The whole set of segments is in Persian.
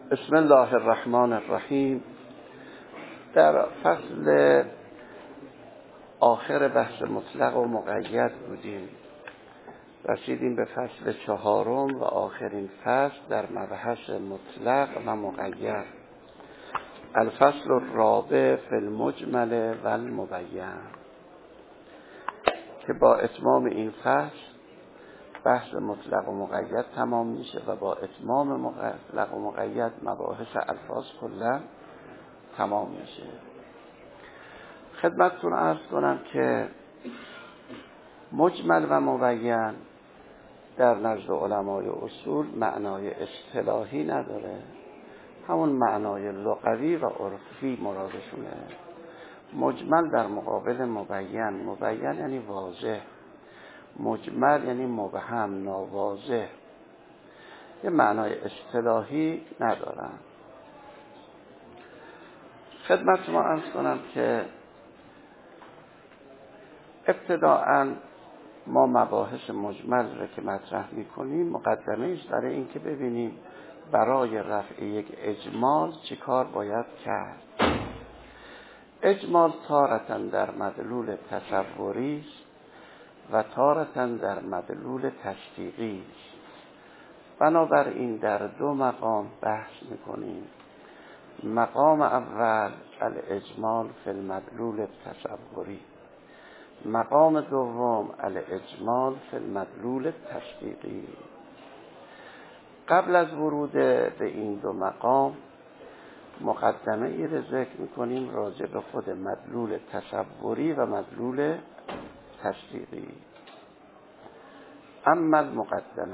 بسم الله الرحمن الرحیم. در فصل آخر بحث مطلق و مقید بودیم، رسیدیم به فصل چهارم و آخرین فصل در مبحث مطلق و مقید، الفصل الرابع فی المجمل و المبین، که با اتمام این فصل بحث مطلق و مقید تمام میشه و با اتمام مطلق و مقید مباحث الفاظ کلا تمام میشه. خدمتتون عرض کنم که مجمل و مبین در نزد علمای اصول معنای اصطلاحی نداره، همون معنای لغوی و عرفی مرادشونه. مجمل در مقابل مبین، مبین یعنی واضح، مجمل یعنی مبهم، ناواضح، یه معنای اصطلاحی ندارن. خدمت ما عرض کنم که ابتداءً ما مباحث مجمل را که مطرح میکنیم مقدمه ایست برای اینکه ببینیم برای رفع یک اجمال چه کار باید کرد. اجمال تارةً در مدلول تصوری و تارةً در مدلول تصدیقی است. بنابراین در دو مقام بحث میکنیم. مقام اول الاجمال فی المدلول التصوری، مقام دوم الاجمال فی المدلول تصدیقی. قبل از ورود به این دو مقام مقدمه ای را ذکر میکنیم راجع به خود مدلول تصوری و مدلول تصدیقی. اما المقدمه،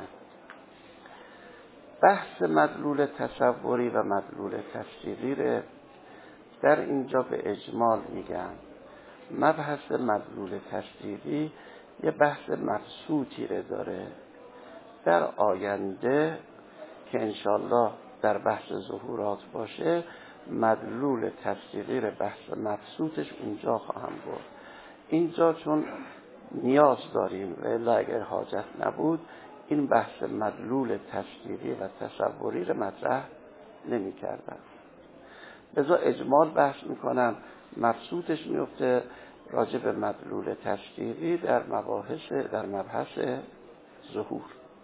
بحث مدلول تصوری و مدلول تصدیقی را در اینجا به اجمال میگم. مبحث مدلول تصدیقی یه بحث مبسوطی را داره. در آینده که انشالله در بحث ظهورات باشه، مدلول تصدیقی را بحث مبسوطش اونجا خواهم گفت. اینجا چون نیاز داریم و الا اگر حاجت نبود این بحث مدلول تصدیقی و تصوری را مطرح نمی کردم. لذا اجمال بحث میکنم، مبسوطش میفته راجع به مدلول تصدیقی در مبحث ظهور.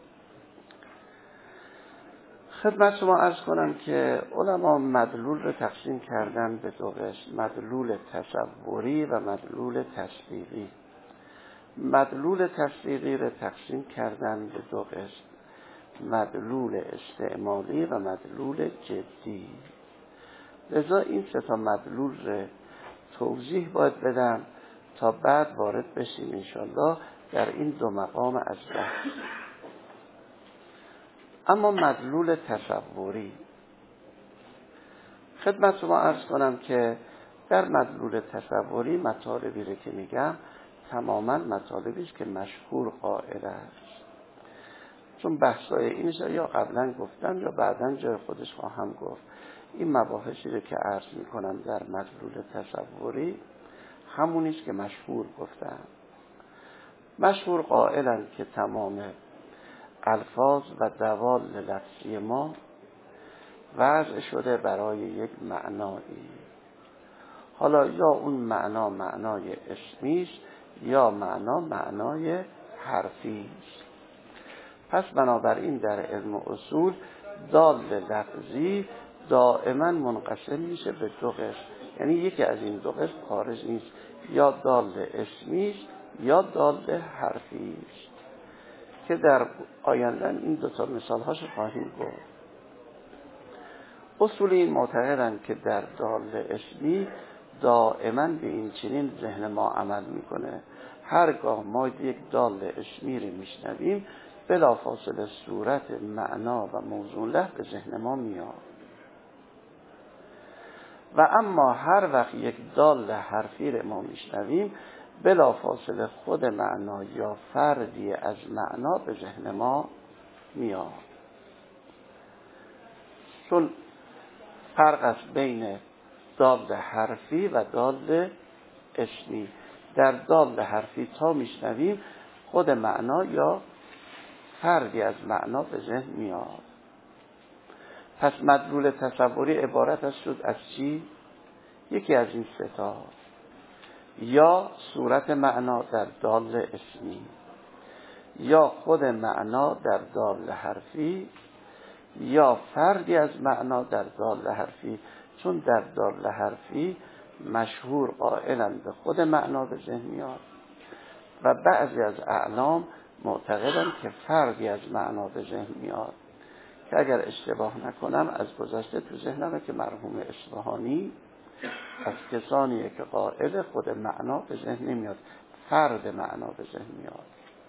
خدمت شما عرض کنم که علما مدلول رو تقسیم کردن به دو قسم، مدلول تصوری و مدلول تصدیقی. مدلول تصدیقی رو تقسیم کردن به دو قسم، مدلول استعمالی و مدلول جدی. لذا این سه تا مدلول رو توضیح باید بدم تا بعد وارد بشیم انشالله در این دو مقام از بحث. اما مدلول تصوری، خدمت شما عرض کنم که در مدلول تصوری مطالبی رو که میگم تماما مطالبی است که مشهور قائل است، چون بحثای اینش یا قبلا گفتم یا بعدا جای خودش خواهم گفت. این مباحثی رو که عرض میکنم در مدلول تصوری همونیست که مشهور گفتم. مشهور قائلن که تمام الفاظ و دوال لفظی ما وضع شده برای یک معنایی، حالا یا اون معنا معنای اسمی است یا معنای حرفی است. پس بنابراین در علم اصول دال لفظی دائما منقسم میشه به دو قسم، یعنی یکی از این دو قسم خارج نیست، یا دال اسمی است یا دال حرفی است، که در آینده این دو تا مثال هاشو خواهیم گفت. اصولی معتقدند که در دال اسمی دائما به این چنین ذهن ما عمل میکنه. هرگاه ما یک دال اسمی رو میشنویم بلافاصله صورت معنا و موضوع له به ذهن ما میاد، و اما هر وقت یک دال حرفی رو ما میشنویم بلافاصله خود معنا یا فردی از معنا به ذهن ما میاد. چون فرق است بین دال حرفی و دال اسمی. در دال حرفی تا میشنویم خود معنا یا فردی از معنا به ذهن میاد. پس مدلول تصوری عبارت است شد از چی؟ یکی از این سه تا، یا صورت معنا در دال اسمی، یا خود معنا در دال حرفی، یا فردی از معنا در دال حرفی. چون در دال حرفی مشهور قائلند به خود معنا به ذهن میاد و بعضی از اعلام معتقدند که فردی از معنا به ذهن میاد، که اگر اشتباه نکنم از گذشته تو ذهنمه که مرحوم اصفهانی از کسانیه که قائل خود معنا به ذهن نمیاد، فرد معنا به ذهن میاد.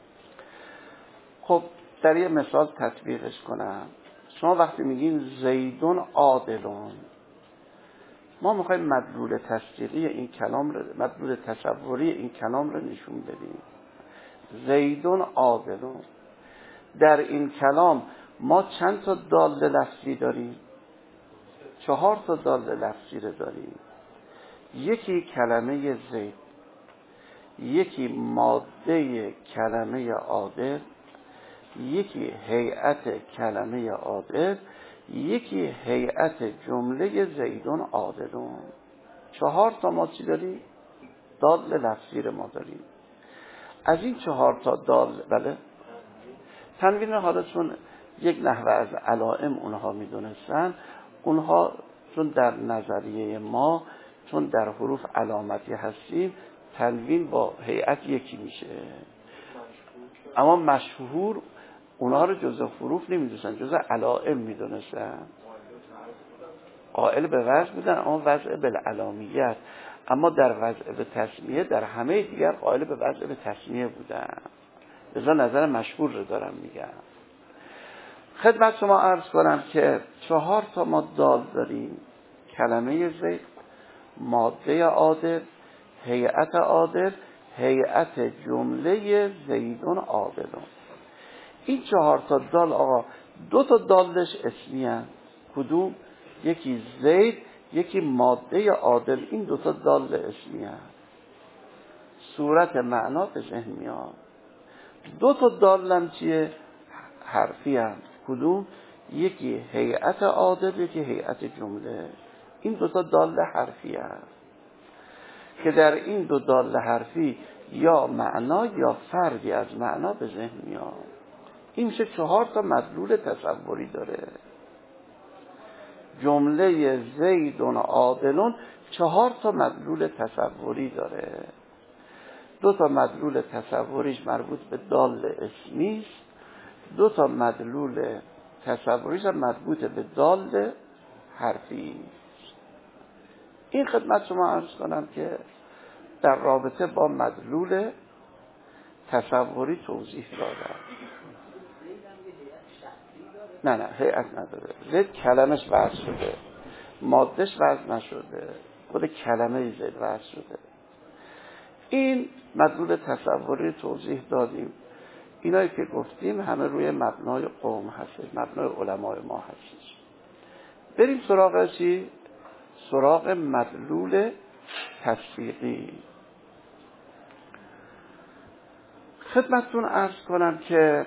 خب در یه مثال تطبیقش کنم. شما وقتی میگین زیدون عادلون، ما میخوایم مدلول تصدیقی این کلام رو، مدلول تصوری این کلام رو نشون بدیم. زیدون عادلون، در این کلام ما چند تا دال لفظی داریم؟ 4 تا دال لفظی رو داریم. یکی کلمه زید، یکی ماده کلمه عادل، یکی هیئت کلمه عادل، یکی هیئت جمله زیدون عادلون. 4 تا ما چی داریم؟ دال لفظی رو ما داریم. از این 4 تا دال، بله، تنوین حالا چون یک نحوه از علائم اونها میدونستن، اونها چون در نظریه ما چون در حروف علامتی هستیم تنوین با هیئت یکی میشه، اما مشهور اونها رو جزء حروف نمیدونستن، جزء علائم میدونستن. قائل به وضع بودن اما وضع بالعلامیت، اما در وضع به تسمیه در همه دیگر قائل به وضع به تسمیه بودن. لذا نظر مشهور رو دارم میگم. خدمت شما عرض کنم که 4 تا ما دال داریم: کلمه زید، ماده عادل، هیئت عادل، هیئت جمله زیدون عادلون. این 4 تا دال آقا 2 تا دالش اسمی هست. کدوم؟ یکی زید، یکی ماده عادل. این 2 تا دال اسمی هست. صورت معنا به ذهن میاد. 2 تا دال هم چیه؟ حرفی هست. کدوم؟ یکی هیئت عادل، یکی هیئت جمله. این 2 تا دال حرفی هست که در این 2 دال حرفی یا معنا یا فردی از معنا به ذهن میاد. این میشه 4 تا مدلول تصوری داره. جمله زیدون عادلون 4 تا مدلول تصوری داره. 2 تا مدلول تصوریش مربوط به دال اسمی است، 2 تا مدلول تصوریش مربوط به دال حرفی است. این خدمت شما عرض کنم که در رابطه با مدلول تصوری توضیح دادم. نه هیئت نداره. زید کلمش وضع شده، مادهش وضع نشده، خود کلمه زید وضع شده. این مدلول تصوری توضیح دادیم. اینایی که گفتیم همه روی مبنای قوم هست، مبنای علمای ما هست. بریم سراغ چی؟ سراغ مدلول تصدیقی. خدمتتون عرض کنم که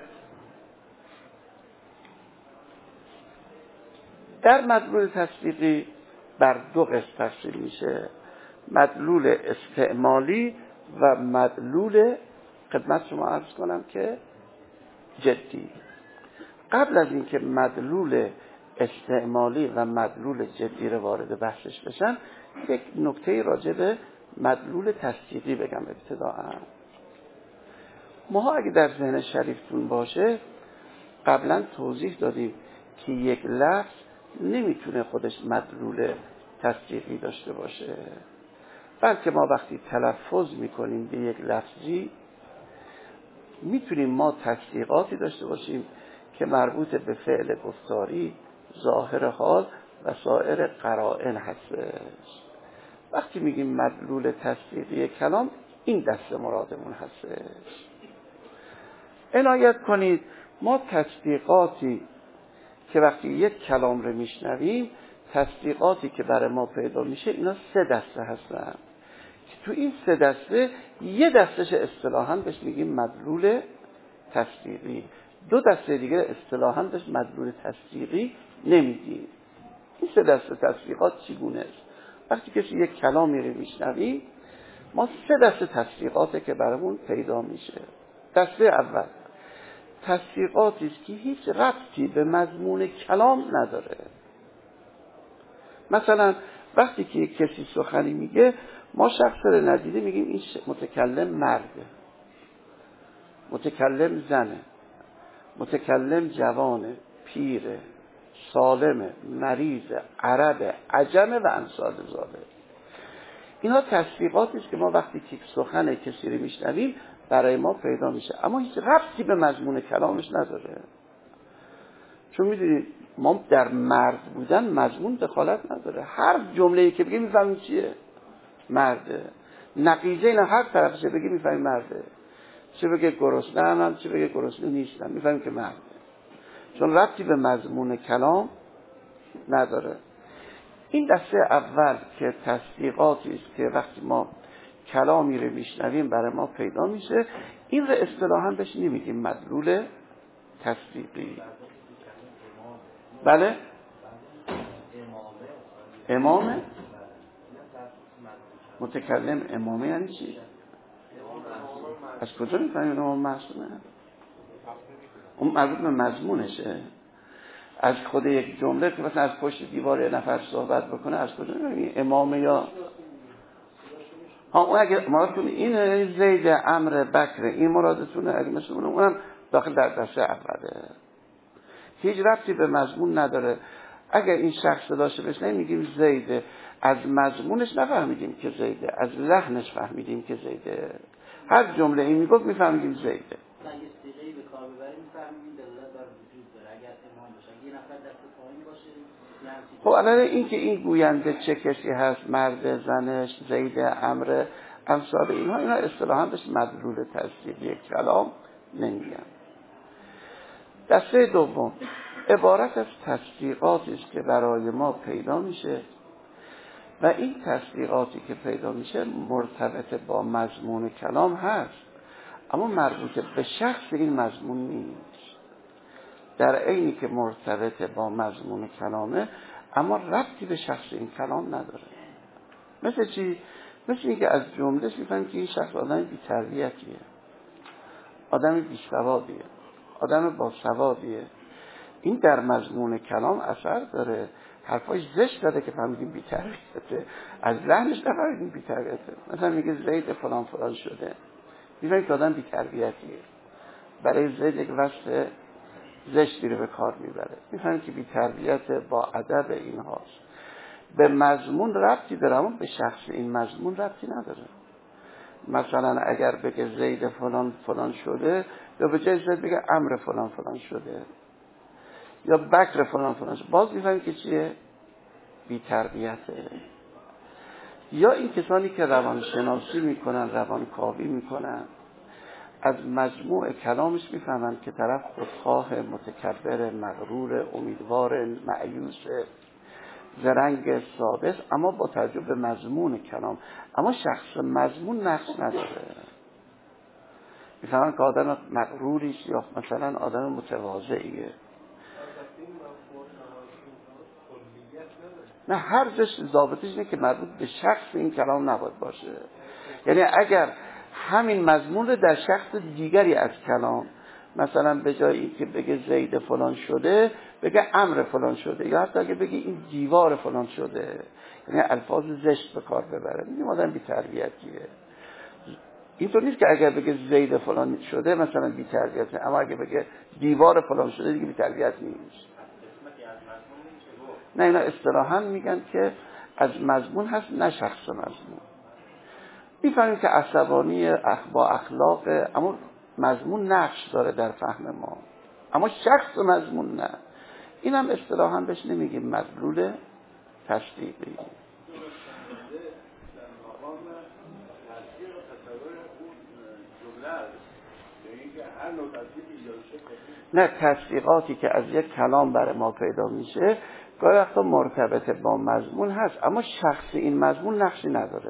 در مدلول تصدیقی بر 2 قسم تقسیم میشه: مدلول استعمالی و مدلول، خدمت شما عرض کنم که جدی. قبل از اینکه مدلول استعمالی و مدلول جدی رو وارد بحثش بشن، یک نکته راجع به مدلول تصدیقی بگم ابتداءً. ما اگه در ذهن شریفتون باشه قبلا توضیح دادیم که یک لفظ نمیتونه خودش مدلول تصدیقی داشته باشه، بلکه ما وقتی تلفظ میکنیم به یک لفظی میتونیم ما تصدیقاتی داشته باشیم که مربوط به فعل گفتاری، ظاهر حال و سایر قرائن هستش. وقتی میگیم مدلول تصدیقی کلام این دسته مرادمون هستش. عنایت کنید ما تصدیقاتی که وقتی یک کلام رو میشنویم، تصدیقاتی که برای ما پیدا میشه اینا 3 دسته هستن که تو این 3 دسته یه دستش اصطلاحاً بهش میگیم مدلول تصدیقی، 2 دسته دیگه اصطلاحاً بهش مدلول تصدیقی نمیدیم. این سه دسته تصدیقات چگونه است؟ وقتی کسی یک کلامی رو میشنویم ما سه دسته تصدیقاته که برامون پیدا میشه. دسته اول تصدیقاتی است که هیچ ربطی به مضمون کلام نداره. مثلا وقتی که یک کسی سخنی میگه ما شخص رو ندیده میگیم این متکلم مرده، متکلم زنه، متکلم جوانه، پیره، سالمه، مریضه، عربه، عجمه و امثال ذالک. اینا تصدیقاتی است که ما وقتی که سخن کسی رو میشنویم برای ما پیدا میشه، اما هیچ ربطی به مضمون کلامش نداره. چون میدونید ما در مرد بودن مضمون دخالت نداره. هر جمله‌ای که بگیم میفهمیم چیه، مرده. نقیضه اینا هر طرفشه بگیم میفهمیم مرده. چه بگه گرسنه‌ام، چه بگه گرسنه نیستم، میفهمیم که مرده. چون ربطی به مضمون کلام نداره. این دسته اول که تصدیقاتی است که وقتی ما کلامی رو میشنویم برای ما پیدا میشه، این رو اصطلاحاً بهش نمیگیم مدلول تصدیقی. بله؟ امامه؟ متکلم امامه یعنی چی؟ از کجا میفهمیم امام معصومه؟ اون مربوط به مضمونشه. از خود یک جمله که مثلا از پشت دیوار یه نفر صحبت بکنه از کجا میفهمیم امامه یا اون اگه مرادتون این زید عمرو بکر این مرادتونه، اگه مثل اونم داخل در دسته اوله. هیچ ربطی به مضمون نداره. اگر این شخص داشته بشه میگیم زیده، از مضمونش نفهمیدیم که زیده، از لحنش فهمیدیم که زیده. هر جمله این میگفت میفهمیدیم زیده. اگه صیغه‌ای به کار ببریم میفهمیم دلالت بر وجود داره. اگر امام باشه، اگه یه نفر دست پایین باشه خب الان این که این گوینده چه کسی هست، مرد، زنش، زید، عمرو، امثال اینا اصطلاحاً بهش مدلول تصدیقی کلام نمیگن. دسته دوم عبارت از تصدیقاتی است که برای ما پیدا میشه و این تصدیقاتی که پیدا میشه مرتبط با مضمون کلام هست اما مربوط به شخص این مضمون نیست. در عینی که مرتبط با مضمون کلامه اما ربطی به شخص این کلام نداره. مثل چی؟ مثل این که از جملهش میفهمیم که این شخص آدم بی‌تربیتیه، آدم بی‌سوادیه، آدم باسوادیه. این در مضمون کلام اثر داره. حرفای زشت داره که فهمیدیم بی‌تربیته، از لحنش نفهمیدیم بی‌تربیته. مثلا میگه زید فلان فلان شده، میفهمیم که آدم بی‌تربیتیه. برای زید یک وصف زشتی رو به کار میبره، میفهمیم که بی‌تربیت با ادب این هاست. به مضمون ربطی داره اما به شخص این مضمون ربطی نداره. مثلا اگر بگه زید فلان فلان شده یا به جای زید بگه عمرو فلان فلان شده یا بکر فلان فلان شده، باز میفهمیم که چیه؟ بی‌تربیته. یا این کسانی که روانشناسی میکنن، روانکاوی میکنن، از مجموع کلامش میفهمن که طرف خودخواه، متکبر، مغرور، امیدوار، مایوس، زرنگ، ثابت، اما با توجه به مضمون کلام. اما شخص مضمون نقش نداره. میفهمن که آدم مغروریست یا مثلا آدم متواضعیه. نه، هر جش ضابطش اینه که مربوط به شخص این کلام نباید باشه. یعنی اگر همین مضمون رو در شخص دیگری از کلام، مثلا به جای این که بگه زید فلان شده بگه عمرو فلان شده، یا حتی اگه بگه این دیوار فلان شده، یعنی الفاظ زشت به کار ببره، میگیم آدم بی‌تربیتیه. اینطور نیست که اگر بگه زید فلان شده مثلا بی‌تربیته، اما اگه بگه دیوار فلان شده دیگه بی‌تربیت نیست. نه، اینا اصطلاحاً میگن که از مضمون هست نه شخص مضمون. میفهمیم که عصبانی با اخلاق، اما مضمون نقش داره در فهم ما، اما شخص مضمون نه. این هم اصطلاحاً بهش نمیگیم مدلول تصدیقی. نه، تصدیقاتی که از یک کلام برای ما پیدا میشه گاهی وقتا مرتبط با مضمون هست اما شخص این مضمون نقشی نداره،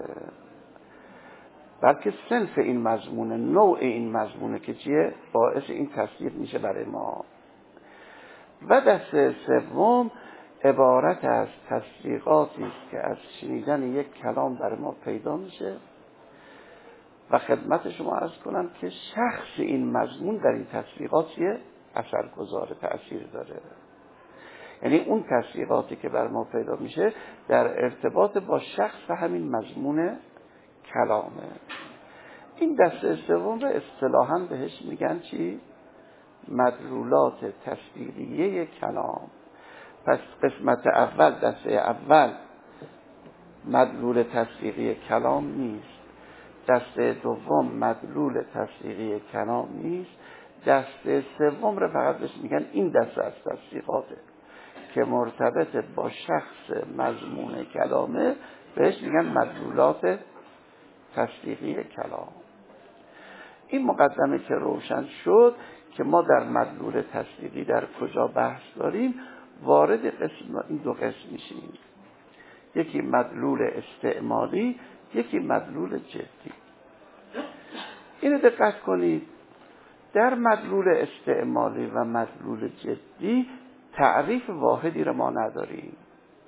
بلکه صنف این مضمونه، نوع این مضمونه که چیه باعث این تصدیق میشه برای ما. و دسته سوم عبارت از تصدیقاتی است که از شنیدن یک کلام در ما پیدا میشه و خدمت شما عرض کنم که شخص این مضمون در این تصدیقات اثرگذار تأثیر داره. یعنی اون تصدیقاتی که بر ما پیدا میشه در ارتباط با شخص همین مضمون کلامه. این دسته سوم رو اصطلاحاً بهش میگن چی؟ مدلولات تصدیقیه کلام. پس قسمت اول، دسته اول مدلول تصدیقی کلام نیست، دسته دوم مدلول تصدیقی کلام نیست، دسته سوم رو فقط بهش میگن این دسته از تصدیقاته که مرتبط با شخص مضمون کلامه، بهش میگن مدلولات تصدیقی کلام. این مقدمه که روشن شد که ما در مدلول تصدیقی در کجا بحث داریم، وارد این دو قسم میشیم، یکی مدلول استعمالی، یکی مدلول جدی. اینو دقت کنید، در مدلول استعمالی و مدلول جدی تعریف واحدی رو ما نداریم.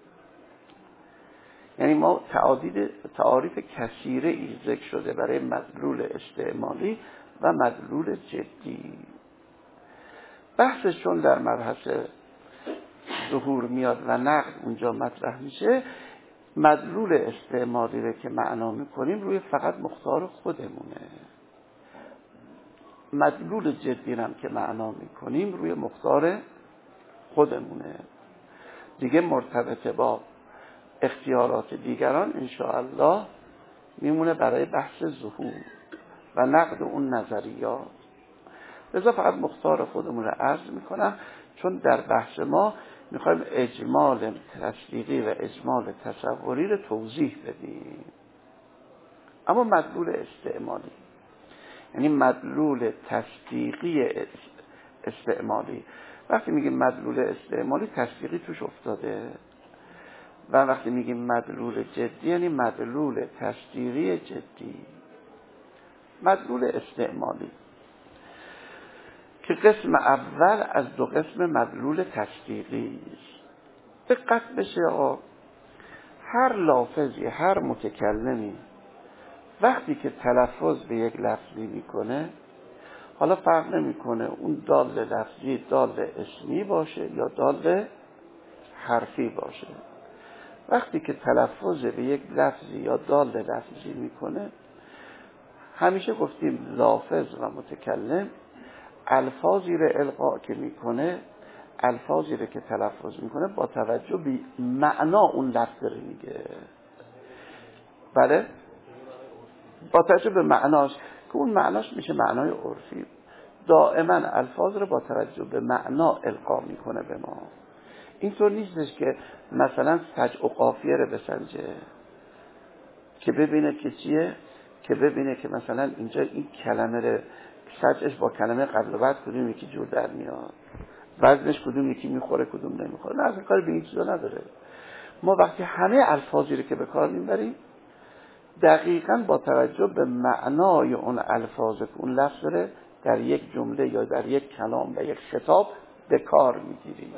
یعنی ما تعاریف کثیره ای ذکر شده برای مدلول استعمالی و مدلول جدی. بحثش چون در مبحث ظهور میاد و نقد اونجا مطرح میشه، مدلول استعمالی رو که معنا میکنیم روی فقط مختار خودمونه، مدلول جدی هم که معنا میکنیم روی مختار خودمونه، دیگه مرتبط با اختیارات دیگران انشاءالله میمونه برای بحث ظهور و نقد اون نظریات. لذا فقط مختار خودمون رو عرض میکنم، چون در بحث ما میخوایم اجمال تصدیقی و اجمال تصوری رو توضیح بدیم. اما مدلول استعمالی یعنی مدلول تصدیقی استعمالی، وقتی میگیم مدلول استعمالی تصدیقی توش افتاده، و وقتی میگیم مدلول جدی یعنی مدلول تصدیقی جدی. مدلول استعمالی که قسم اول از دو قسم مدلول تصدیقی است. دقت بشه آقا، هر لافظی، هر متکلمی وقتی که تلفظ به یک لفظی میکنه، حالا فرق نمیکنه اون دال لفظی دال اسمی باشه یا دال حرفی باشه، وقتی که تلفظ به یک لفظی یا دال لفظی میکنه، همیشه گفتیم لافظ و متکلم الفاظی رو القا که میکنه، الفاظی رو که تلفظ میکنه با توجه به معنا اون لفظ رو میگه. بله، با توجه به معناش که اون معناش میشه معنای عرفی. دائما الفاظ رو با توجه به معنا القا میکنه به ما. اینطور نیستش که مثلا سجع و قافیه رو بسنجه که ببینه که چیه، که ببینه که مثلا اینجا این کلمه رو سجعش با کلمه قبل و بعد کدوم یکی جور در میاد، وزنش کدوم یکی میخوره کدوم نمیخوره. نه، اصلا کاری به این چیزا نداره. ما وقتی همه الفاظی رو که به کار میبریم دقیقاً با توجه به معنای اون الفاظ که اون لفظ رو در یک جمله یا در یک کلام و یک خطاب به کار میگیریم.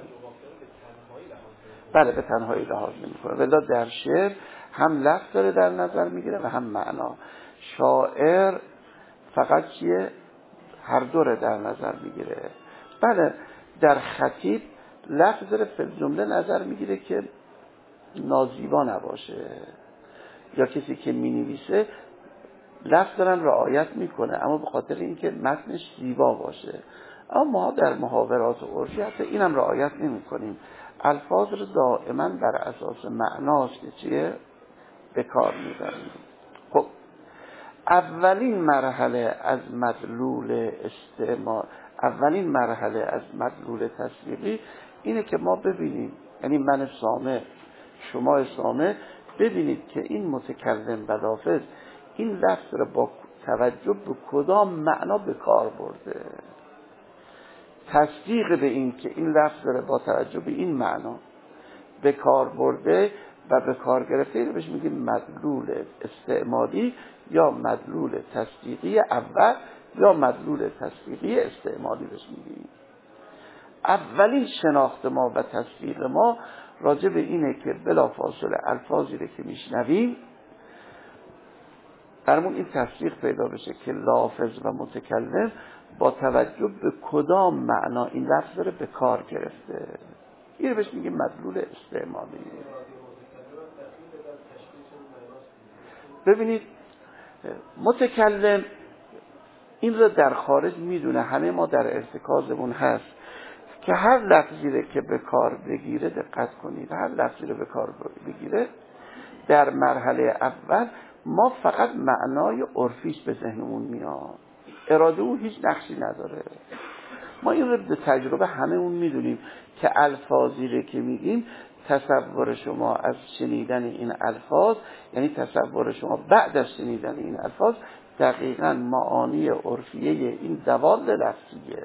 بله، به تنهایی لحاظ نمی‌کنه. ولی در شعر هم لفظ داره در نظر میگیره و هم معنا. شاعر فقط چیه؟ هر دو رو در نظر میگیره. بله، در خطیب لفظ داره فی جمله نظر میگیره که نازیبا نباشه، یا کسی که مینویسه لفظ دارن رعایت میکنه اما به خاطر اینکه متنش زیبا باشه. اما ما در محاورات عرفی حتی اینم رعایت نمیکنیم، الفاظ رو دائما بر اساس معناست که چیه به کار میبریم. خب اولین مرحله از مدلول استعمال، اولین مرحله از مدلول تصدیقی اینه که ما ببینیم، یعنی من سامع، شما سامع، ببینید که این متکلم و لافظ این لفظ رو با توجه به کدام معنا به کار برده. تصدیق به این که این لفظ رو با توجه به این معنا به کار برده و به کار گرفته رو بهش میگیم مدلول استعمالی یا مدلول تصدیقی اول یا مدلول تصدیقی استعمالی بهش میگیم. اولین شناخت ما و تصدیق ما راجع به اینه که بلافاصله الفاظی رو که میشنویم برامون این تصدیق پیدا بشه که لافظ و متکلم با توجه به کدام معنا این لفظ رو به کار گرفته. این رو بهش میگیم مدلول استعمالی. ببینید متکلم این رو در خارج میدونه، همه ما در ارتکازمون هست که هر لفظی رو که به کار بگیره، دقت کنید، هر لفظی رو به کار بگیره در مرحله اول ما فقط معنای عرفیش به ذهنمون میاد، اراده او هیچ نقشی نداره. ما این رو به تجربه همه اون میدونیم که الفاظی رو که میگیم، تصور شما از شنیدن این الفاظ، یعنی تصور شما بعد از شنیدن این الفاظ دقیقاً معانی عرفیه این دوال لفظیه.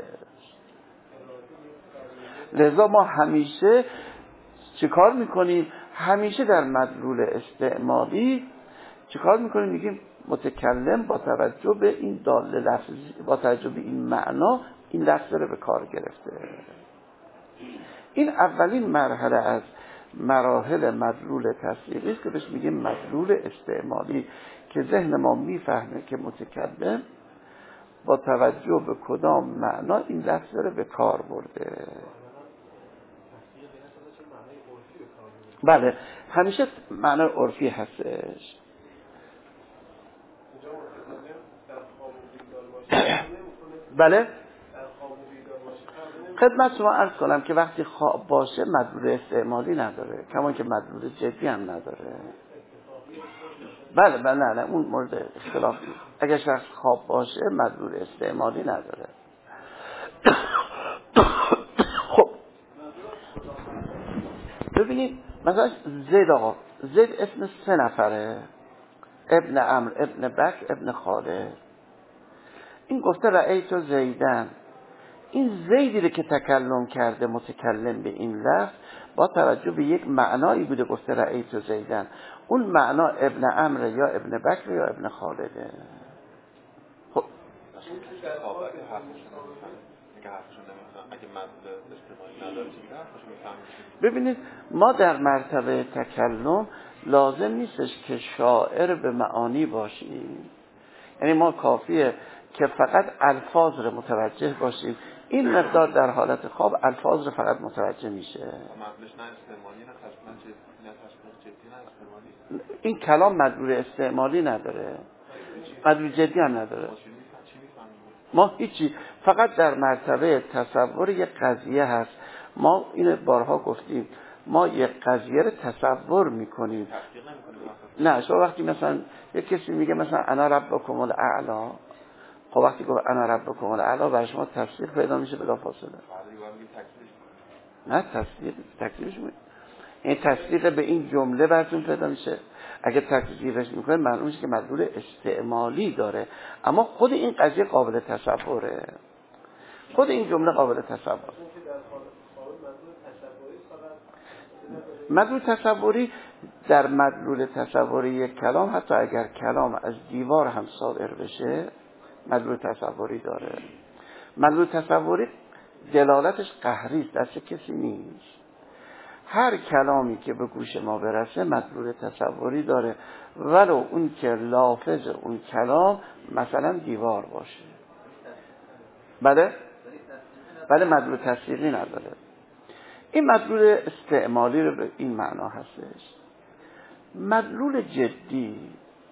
لذا ما همیشه چیکار میکنیم؟ همیشه در مدلول استعمالی چیکار میکنیم؟ میگیم متکلم با توجه به این دال لفظی، با توجه به این معنا این لفظ رو به کار گرفته. این اولین مرحله از مراحل مدلول تصدیقی است که بهش میگیم مدلول استعمالی، که ذهن ما میفهمه که متکلم با توجه به کدام معنا این لفظ رو به کار برده. بله، همیشه معنی عرفی هستش. بله، خدمت شما عرض کنم که وقتی خواب باشه مدلول استعمالی نداره، کما که مدلول جدی هم نداره. بله نه اون مورد اختلاف نیست. اگر شخص خواب باشه مدلول استعمالی نداره. خب ببینید مثلا زید، آقا زید اسم 3 نفره، ابن عمرو، ابن بکر، ابن خالد. این گفته رأیت زیدن، این زیدی رو که تکلم کرده متکلم به این لفظ با توجه به یک معنایی بوده، گفته رأیت زیدن، اون معنا ابن عمرو یا ابن بکر یا ابن خالده. خب ببینید ما در مرتبه تکلم لازم نیستش که شاعر به معانی باشیم، یعنی ما کافیه که فقط الفاظ رو متوجه باشیم. این مقدار در حالت خواب الفاظ رو فقط متوجه میشه. این کلام مدلول استعمالی نداره، مدلول جدی هم نداره. ما هیچی، فقط در مرتبه تصور یک قضیه هست. ما این بارها گفتیم، ما یک قضیه رو تصور میکنیم. نه شما وقتی مثلا یک کسی میگه مثلا انا ربکم الاعلی، خب وقتی گفت انا ربکم الاعلی برای شما تصدیق پیدا میشه بلافاصله. نه تکذیبش میشه، این تصدیق به این جمله براتون پیدا میشه. اگه تکذیبش میکنه معلوم میشه که مدلول استعمالی داره، اما خود این قضیه قابل تصوره، خود این جمله قابل تصور. مدلول تصوری، در مدلول تصوری یک کلام حتی اگر کلام از دیوار هم صادر بشه مدلول تصوری داره. مدلول تصوری دلالتش قهری است، دست کسی نیست. هر کلامی که به گوش ما برسه مدلول تصوری داره، ولو اون که لافظ اون کلام مثلا دیوار باشه. بله مدلول تصدیقی نداره. این مدلول استعمالی رو به این معنا هستش. مدلول جدی،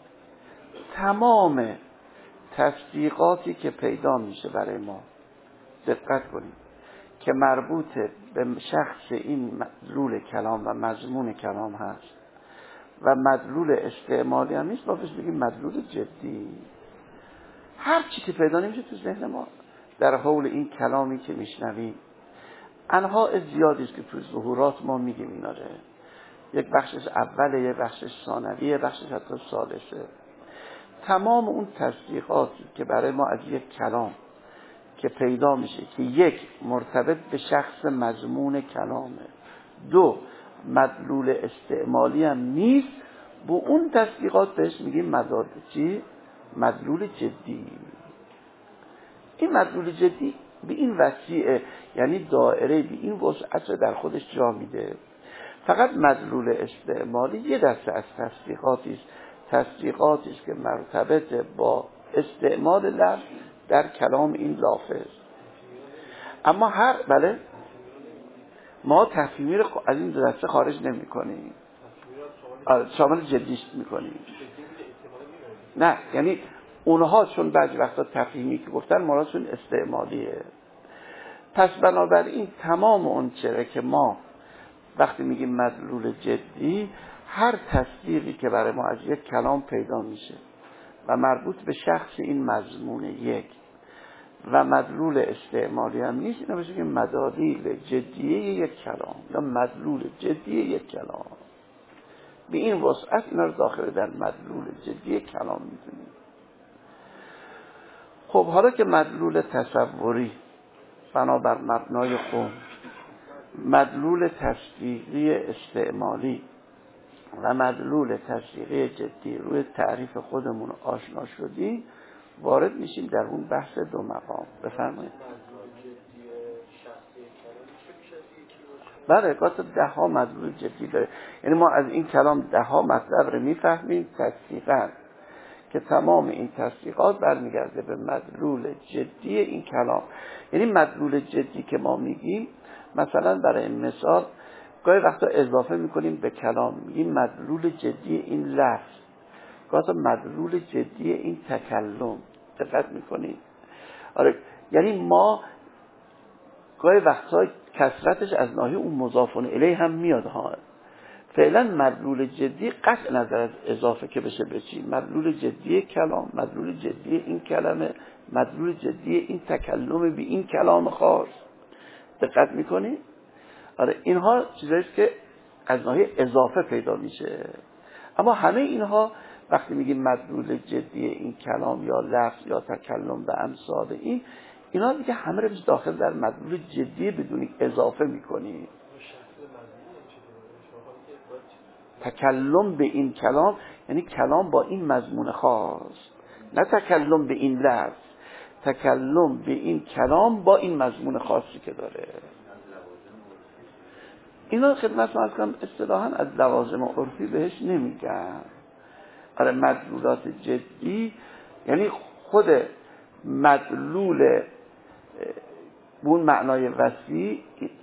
تمام تصدیقاتی که پیدا میشه برای ما، دقت کنید، که مربوط به شخص این مدلول کلام و مضمون کلام هست و مدلول استعمالی هم نیست، ما بهش بگیم مدلول جدی. هر چی که پیدا نمیشه تو ذهن ما در حول این کلامی که میشنویم، انواع زیادی است که تو ظهورات ما میگیم اینا رو. یک بخشش اوله، یک بخشش ثانویه، بخشش حتی ثالثه. تمام اون تصدیقاتی که برای ما از یک کلام که پیدا میشه که یک مرتبط به شخص مضمون کلامه، دو مدلول استعمالی هم نیست، با اون تصدیقات بهش میگیم مدلول جدی. این مدلول جدی به این وسیعه، یعنی دائره به این وسعت رو در خودش جا میده. فقط مدلول استعمالی یه دسته از تصدیقاتی است، تصدیقاتی است که مرتبط با استعمال لفظ در کلام این لافظ. اما بله ما تفهیمی رو از این دسته خارج نمی کنیم، شامل جدیش می کنیم. نه یعنی اونها چون بعضی وقتا تفهیمی که گفتن مرادشون استعمالیه. پس بنابراین تمام اون چیزی که ما وقتی میگیم مدلول جدی، هر تصدیقی که برای ما از یک کلام پیدا میشه و مربوط به شخص این مضمون یک و مدلول استعمالی هم نیست، اینا بشه که مدالیل جدیه یک کلام یا مدلول جدیه یک کلام. به این وسعت اینا رو داخل در مدلول جدی کلام میدونیم. خب حالا که مدلول تصوری بنابر مبنای قوم، مدلول تصدیقی استعمالی و مدلول تصدیقی جدی روی تعریف خودمون آشنا شدیم، وارد میشیم در اون بحث دو مقام. بفرمایید. بله گاه تا 10 مدلول جدی داره، یعنی ما از این کلام 10 مطلب رو میفهمیم تصدیقاً که تمام این تصدیقات برمیگرده به مدلول جدی این کلام. یعنی مدلول جدی که ما میگیم، مثلا برای مثال گاهی وقتا اضافه میکنیم به کلام، میگیم مدلول جدی این لفظ، گاهی وقتا مدلول جدی این تکلم. دقت میکنید؟ آره، یعنی ما گاهی وقتا کثرتش از ناحیه اون مضاف الیه هم میاد ها. فعلا مدلول جدی قطع نظر از اضافه که بشه به چی، مدلول جدی کلام، مدلول جدی این کلمه، مدلول جدی این تکلم به این کلام خاص. دقت میکنی؟ آره اینها چیزاییست که از ناحیه اضافه پیدا میشه. اما همه اینها وقتی میگیم مدلول جدی این کلام یا لفظ یا تکلم به امثال اینا دیگه همه رو داخل در مدلول جدی بدون اضافه میکنی. تکلم به این کلام یعنی کلام با این مضمون خاص، نه تکلم به این لفظ، تکلم به این کلام با این مضمون خاصی که داره. اینا خدمت ما از کنم اصطلاحاً از لوازم عرفی بهش نمیگن. آره مدلولات جدی یعنی خود مدلول اون معنای وسیع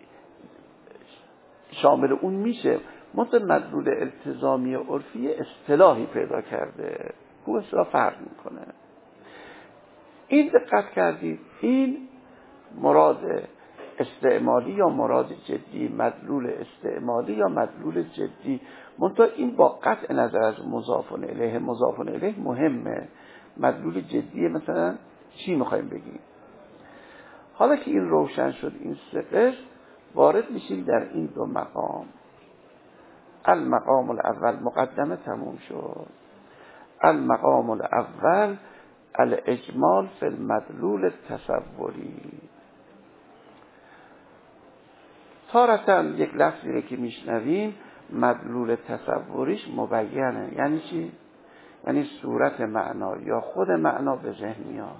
شامل اون میشه. مدلول التزامی عرفی اصطلاحی پیدا کرده، خوب اصطلاح فرق میکنه. این دقت کردید، این مراد استعمالی یا مراد جدی، مدلول استعمالی یا مدلول جدی. منتها این با قطع نظر از مضاف الیه، مضاف الیه مهمه. مدلول جدی مثلا چی میخوایم بگیم؟ حالا که این روشن شد، این سه قسم، وارد میشیم در این دو مقام. المقام الاول مقدمه تموم شد. المقام الاول الاجمال فی المدلول التصوری. تارتاً یک لفظی رو که میشنویم مدلول تصوریش مبینه. یعنی چی؟ یعنی صورت معنا یا خود معنا به ذهن میاد.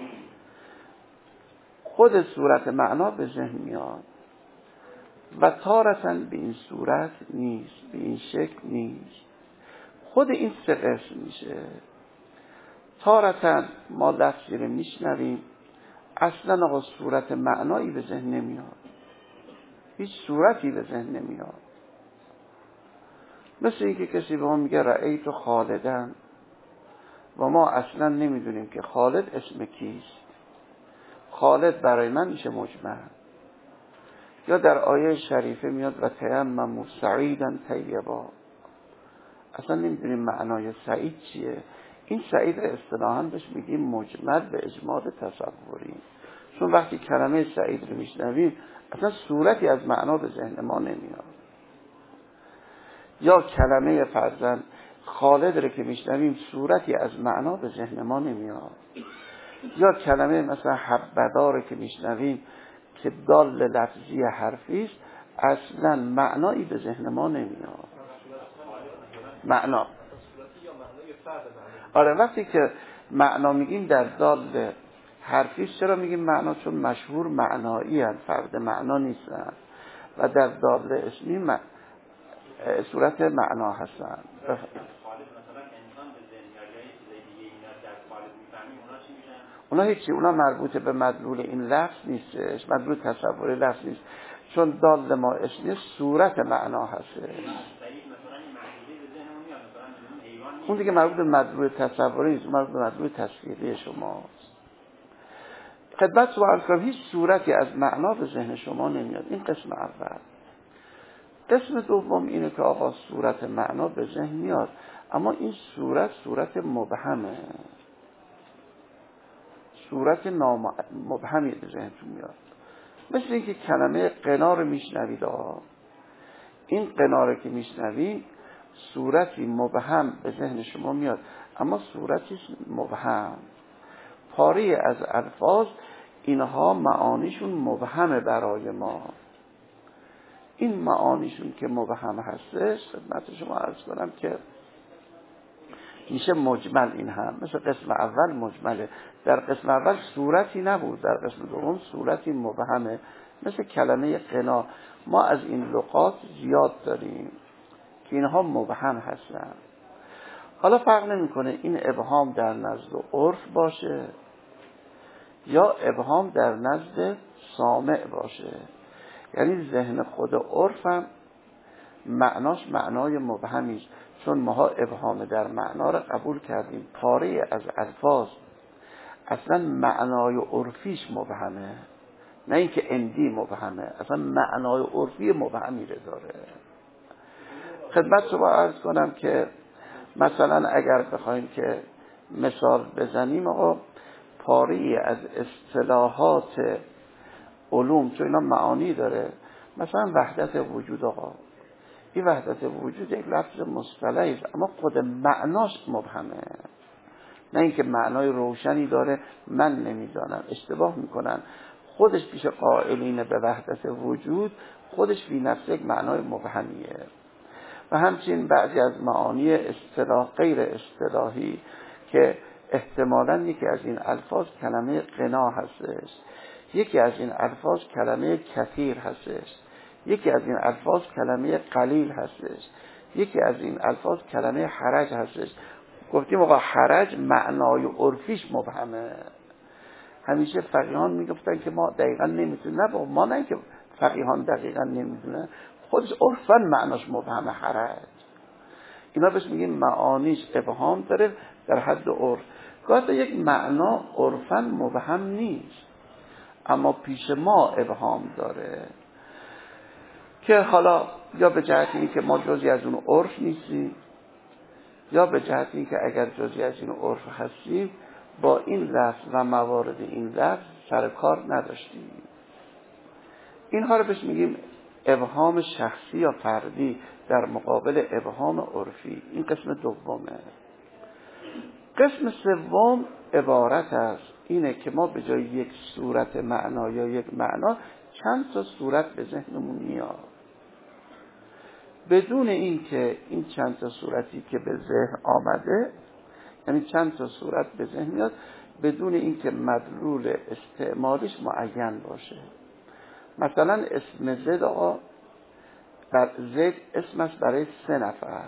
خود صورت معنا به ذهن میاد و تارتاً به این صورت نیست، به این شکل نیست. خود این سه قسم میشه. تارتاً ما لفظی رو میشنویم اصلا آقا صورت معنایی به ذهن نمیاد، هیچ صورتی به ذهن نمیاد. مثل اینکه کسی به ما میگه رأیت خالدن و ما اصلا نمیدونیم که خالد اسم کیست. خالد برای من میشه مجمل. یا در آیه شریفه میاد و تیمموا سعیدا طیبا، اصلا نمیدونیم معنای سعید چیه. این سعید اصطلاحاً بهش میگیم مجمل به اجمال تصوری، چون وقتی کلمه سعید رو میشنویم اصلا صورتی از معنا به ذهن ما نمیاد. یا کلمه فرضاً خالد رو که میشنویم صورتی از معنا به ذهن ما نمیاد. یا کلمه مثلا حبذا رو که میشنویم که دال لفظی حرفی است، اصلا معنایی به ذهن ما نمیاد. آره وقتی که معنا میگیم در دال حرفی چرا میگیم معنا؟ چون مشهور معنایی هستند، فرد معنا نیستن و در دال اسمی صورت معنا هستند. اونا هیچی، اونا مربوط به مدلول این لفظ نیستش، مدلول تصوری لفظ نیست، چون دال ما اسمی صورت معنا هستش. اون دیگه مربوط به مدلول تصوری نیست، مربوط به مدلول تصویری شماست. خدمت شما عرض کنم هیچ صورتی از معنا به ذهن شما نمیاد. این قسم اول. قسم دوم اینه که آقا صورت معنا به ذهن میاد، اما این صورت مبهمه، صورت مبهمی به ذهنتون میاد. مثل اینکه کلمه قنا رو میشنوید، این قنا رو که میشنوید صورتی مبهم به ذهن شما میاد، اما صورتی مبهم، پاره از الفاظ اینها معانیشون مبهمه برای ما. این معانیشون که مبهم هستش خدمت شما عرض کنم که میشه مجمل. این هم مثل قسم اول مجمله، در قسم اول صورتی نبود، در قسم دوم صورتی مبهمه. مثل کلمه قنا ما از این لغات زیاد داریم که اینها مبهم هستن. حالا فرق نمیکنه این ابهام در نزد عرف باشه یا ابهام در نزد سامع باشه، یعنی ذهن خود عرف هم معناش معنای مبهمیست، چون ما ابهام در معنا را قبول کردیم. پاره از الفاظ اصلا معنای عرفیش مبهمه، نه اینکه اندی مبهمه، اصلا معنای عرفی مبهمی رو داره. خدمت شما عرض کنم که مثلا اگر بخوایم که مثال بزنیم، آقا پاره از اصطلاحات علوم، چون اینا معانی داره، مثلا وحدت وجود، آقا این وحدت وجود یک لفظ مصطلحی است، اما خود معناش مبهمه، نه اینکه معنای روشنی داره من نمیدانم، اشتباه میکنن. خودش پیش قائلین به وحدت وجود خودش بی نفس یک معنای مبهمیه. و همچنین بعضی از معانی غیر اصطلاحی که احتمالاً یکی از این الفاظ کلمه قنا هستش، یکی از این الفاظ کلمه کثیر هستش، یکی از این الفاظ کلمه قلیل هستش، یکی از این الفاظ کلمه حرج هستش. گفتیم آقا حرج معنای عرفیش مبهمه. همیشه فقیهان میگفتن که ما دقیقا نمیتونیم، نه ما، نه که فقیهان دقیقا نمیدونن، خودش عرفاً معناش مبهمه حرج. اینا بهش میگیم معانیش ابهام داره در حد عرف. گاهی یک معنا عرفاً مبهم نیست، اما پیش ما ابهام داره، که حالا یا به جهت این که ما جزئی از اون عرف نیستیم، یا به جهت این که اگر جزئی از این عرف هستیم با این لفظ و موارد این لفظ سر کار نداشتیم. اینها رو بهش میگیم ابهام شخصی یا فردی در مقابل ابهام عرفی. این قسم دومه. قسم سوم عبارت است اینه که ما به جای یک صورت معنا یا یک معنا چند تا صورت به ذهنمون میاد، بدون این که این چند تا صورتی که به ذهن آمده، یعنی چند تا صورت به ذهن میاد بدون این که مدلول استعمالیش معین باشه. مثلا اسم زید، آقا زید اسم است برای 3 نفر.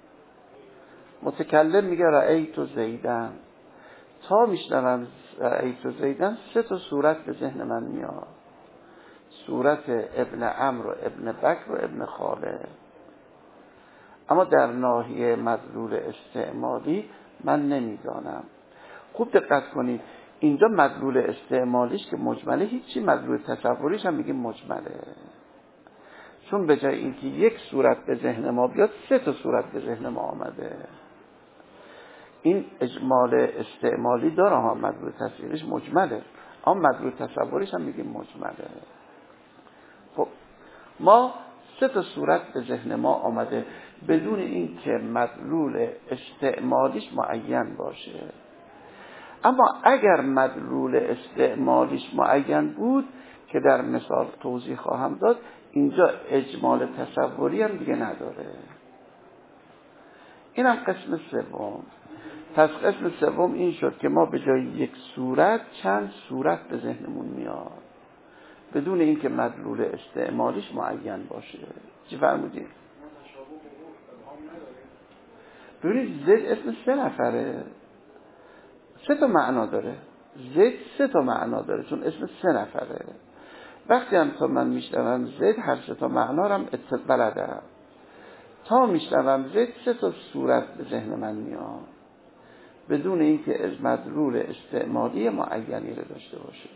متکلم میگه رأیت زیدن، تا میشنوم رأیت زیدن 3 تا صورت به ذهن من میاد، صورت ابن عمرو و ابن بکر و ابن خالد. اما در ناحیه مدلول استعمالی من نمیدانم. خوب دقت کنید، اینجا مدلول استعمالیش که مجمله هیچی، مدلول تصوریش هم میگیم مجمله، چون به جای اینکه یک صورت به ذهن ما بیاد 3 تا صورت به ذهن ما آمده. این اجمال استعمالی داره ها، مدلول تصویریش مجمله، اما مدلول تصوریش هم میگیم مجمله. خب ما 3 تا صورت به ذهن ما آمده بدون این که مدلول استعمالیش معین باشه. اما اگر مدلول استعمالیش معین بود که در مثال توضیح خواهم داد، اینجا اجمال تصوری هم دیگه نداره. اینم قسم سوم. پس قسم سوم این شد که ما به جای یک صورت چند صورت به ذهنمون میاد بدون اینکه مدلول استعمالیش معین باشه. چی فرمودید؟ ببینید زید اسم 3 نفره، 3 تا معنا داره. زید 3 تا معنا داره چون اسم 3 نفره. وقتی هم تا من میشنوم زید هر 3 تا معنا رو هم بلدم. تا میشنوم زید 3 تا صورت به ذهن من میاد بدون اینکه از مدلول استعمالی معینی رو داشته باشه.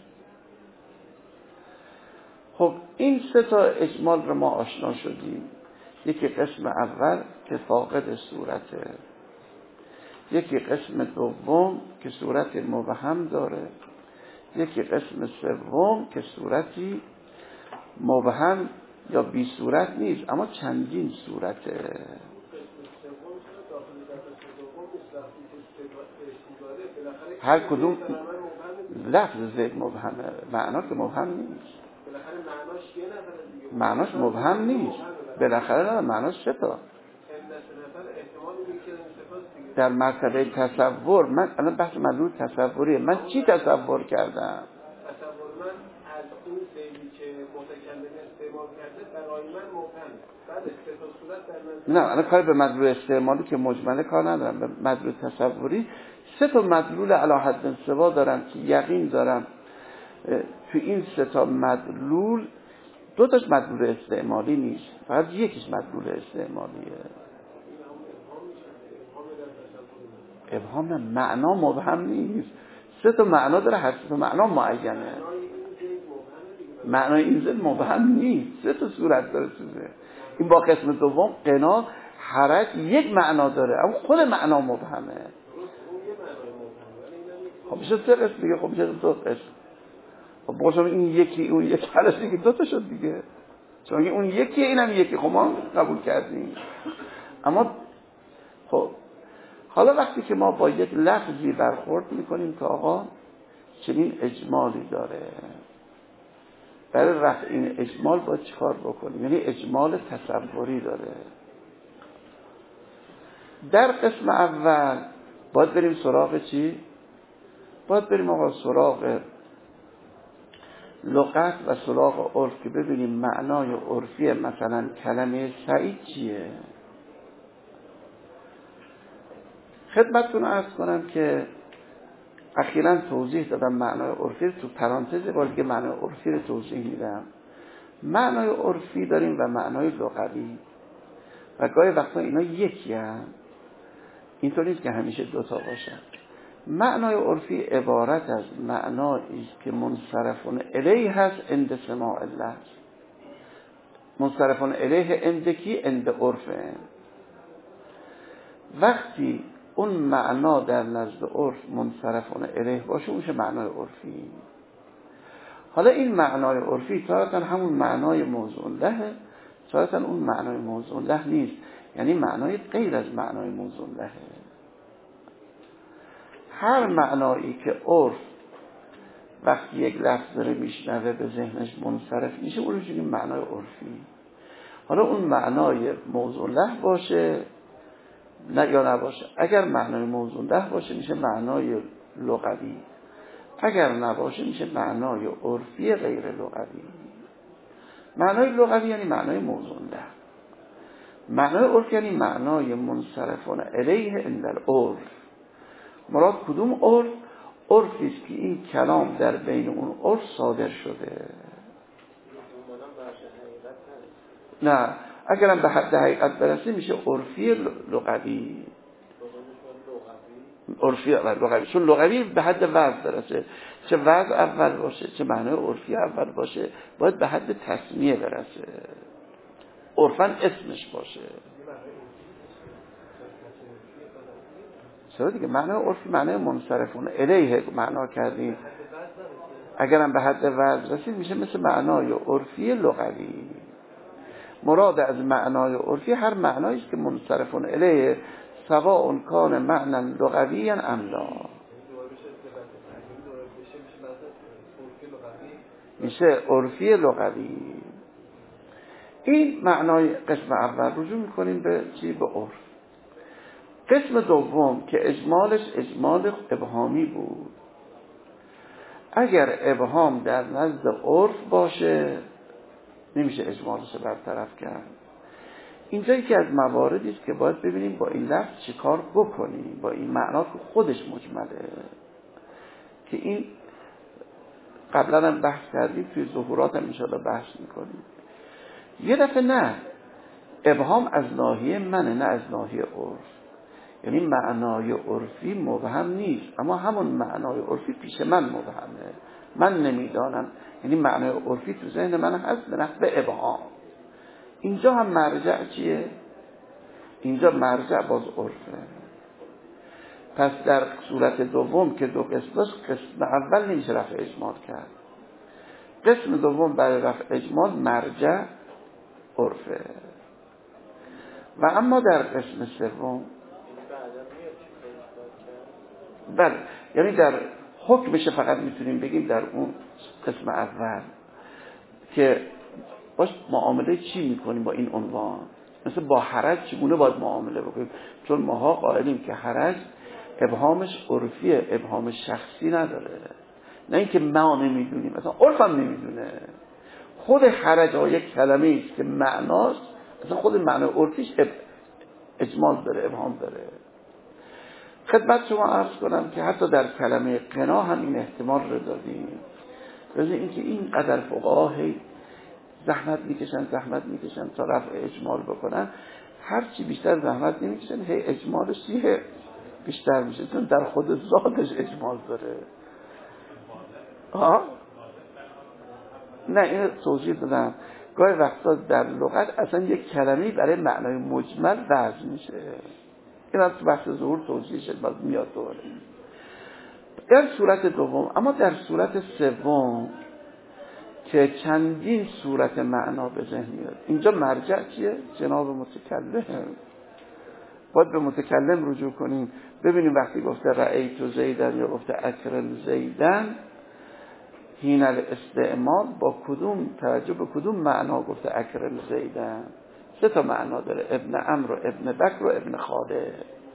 خب این 3 تا اجمال رو ما آشنا شدیم. یکی قسم اول که فاقد صورته، یکی قسم دوم که صورت مبهم داره، یکی قسم سوم که صورتی مبهم یا بی صورت نیست اما چندین صورته. هر کدوم لفظ زید مبهمه، معنا که مبهم نیست. معناش مبهم نیست. بالاخره نه معناش 3 تا. در مرتبه تصور من الان بحث مدلول تصوریه. من چی تصور کردم؟ تصور من از اون سیدی که متکلم استعمال کرده برای من مبهم. بعد 3 تا صورت در من نه الان کاری به مدلول استعمالی که مجمله کار ندارم. به مدلول تصوری 3 تا مدلول علی حد سوا دارم که یقین دارم تو این 3 تا مدلول 2 تاش مدلول استعمالی نیست، فقط یکیش مدلول استعمالیه. ابهام نه، معنا مبهم نیست. 3 تا معنا داره، هر 3 تا معنا معینه. معنای این زید مبهم نیست، 3 تا صورت داره چیزه. این با قسم دوم قنا حرک یک معنا داره اما خود معنا مبهمه. خب میشه 3 قسم دیگه. خب میشه 2 قسم. خب باشم این یکی اون یکی حالش دیگه 2 تا شد دیگه. چون اون یکیه اینم یکی. خب ما قبول کردیم. اما خب حالا وقتی که ما با یک لفظی برخورد میکنیم که آقا چنین اجمالی داره، برای رفع این اجمال باید چیکار بکنیم؟ یعنی اجمال تصوری داره. در قسم اول باید بریم سراغ چی؟ باید بریم آقا سراغ لغت و سراغ عرف که ببینیم معنای عرفی مثلا کلمه سعید چیه. خدمتتون عرض کنم که اخیراً توضیح دادم معنای عرفی، تو پرانتز باید که معنای عرفی رو توضیح میدم. معنای عرفی داریم و معنای لغوی و گاهی وقتا اینا یکی هم. اینطور نیست که همیشه 2 تا باشن. معنای عرفی عبارت از معنایی است که منصرفون الیه هست عند سماع الله. منصرفون الیه عند کی؟ عند عرفه. وقتی اون معنا در نزد عرف منصرفون الیه باشه میشه معنای عرفی. حالا این معنای عرفی تارتاً همون معنای موضوع لهه، تارتاً اون معنای موضوع له نیست، یعنی معنای غیر از معنای موضوع لهه. هر معنایی که عرف وقتی یک لفظ رو میشنوه به ذهنش منصرف میشه اون رو میگیم معنای عرفی. حالا اون معنای موضوع له باشه نه یا نباشه. اگر معنای موضوع له باشه میشه معنای لغوی، اگر نباشه میشه معنای عرفی غیر لغوی. معنای لغوی یعنی معنای موضوع له. معنای عرفی یعنی معنای منصرفون الیه عند العرف. مراد کدوم عرف؟ عرفی است که این کلام در بین اون عرف صادر شده. نه اگرم به حد حقیقت برسه میشه عرفی لغوی. عرفی لغوی، چون لغوی به حد وضع برسه، چه وضع اول باشه چه معنای عرفی اول باشه باید به حد تسمیه برسه، عرفاً اسمش باشه. چرا دیگه معنای عرفی معنای منصرفون الیه معنا کردیم، اگرم به حد وضع رسید میشه مثل معنای عرفی لغوی. مراد از معنای عرفی هر معنایی است که منصرفون الیه سواء کان معنی لغوی ام لا، میشه عرفی لغوی. این معنای قسم اول. رجوع میکنیم به چی؟ به عرف. قسم دوم که اجمالش اجمال ابهامی بود، اگر ابهام در نزد عرف باشه نمیشه اجمالش رو برطرف کرد. اینجا یکی از مواردی است که باید ببینیم با این لفظ چی کار بکنیم، با این معنا که خودش مجمله، که این قبلا هم بحث کردیم، توی ظهورات هم انشاءالله بحث میکنیم. یه دفعه نه، ابهام از ناحیه منه نه از ناحیه عرف، یعنی معنای عرفی مبهم نیست، اما همون معنای عرفی پیش من مبهمه، من نمیدانم، یعنی معنای عرفی تو ذهن من هست به نحو ابهام. اینجا هم مرجع چیه؟ اینجا مرجع باز عرفه. پس در صورت دوم که دو قسم داشت، قسم اول نمیشه رفع اجمال کرد، قسم دوم برای رفع اجمال مرجع عرفه. و اما در قسم سوم بله، یعنی در حکمش فقط میتونیم بگیم در اون قسم اول که باش معامله چی میکنیم با این عنوان، مثل با حرج چگونه باید معامله بکنیم، چون ماها قائلیم که حرج ابهامش عرفیه، ابهام شخصی نداره، نه اینکه ما نمیدونیم، مثلا عرف هم نمیدونه. خود حرج یک کلمه است که معناست، مثلا خود معنی عرفیش اجمال داره، ابهام داره. خدمت شما عرض کنم که حتی در کلمه قنا هم این احتمال رو دادیم، ولی اینکه اینقدر فقها زحمت میکشن تا رفع اجمال بکنن، هرچی بیشتر زحمت نمیکشن هی اجمالش بیشتر میشه، چون در خود ذاتش اجمال داره. نه این توضیح دادم، گاهی وقتا در لغت اصلا یک کلمه‌ای برای معنای مجمل وضع میشه، این از بحث ظهور توضیح شد، باز میاد دوباره در صورت دوم. اما در صورت سوم که چندین صورت معنا به ذهن میاد، اینجا مرجع چیه؟ جناب متکلم. باید به متکلم رجوع کنیم، ببینیم وقتی گفته رأیت زیدن یا گفته اکرم زیدن، حین الاستعمال با کدوم توجه به کدوم معنا گفته اکرم زیدن؟ سه تا معنا داره، ابن عمرو، ابن بکر و ابن خالد.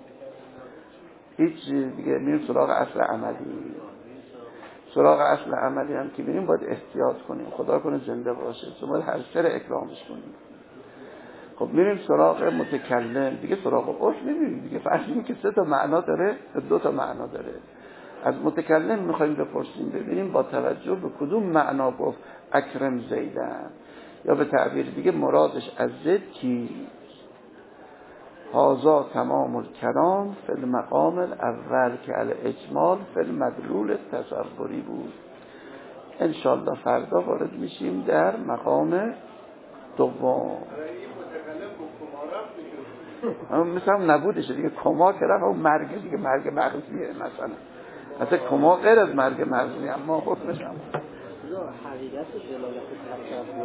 هیچ دیگه میریم سراغ اصل عملی. سراغ اصل عملی هم که میریم باید احتیاط کنیم، خدا کنه زنده باشه، چون باید هر سر اکرامش کنیم. خب میریم سراغ متکلم، دیگه سراغ عرف نمیریم دیگه، فهمیدیم که سه تا معنا داره، دو تا معنا داره. از متکلم میخوایم بپرسیم ببینیم با توجه به کدوم معنا گفت اکرم زیدن، یا به تعبیر دیگه مرادش از زید کی؟ هازا تمام الکلام فی المقام الاول که الاجمال فی المدلول تصوری بود. انشالله فردا وارد میشیم در مقام دوم. مثلا نبودشه دیگه، کما که رفت اون مرگ دیگه، مرگ مغزیه مثلا کما غیر از مرگ مغزی، اما حکمش هم حقیقت دلالت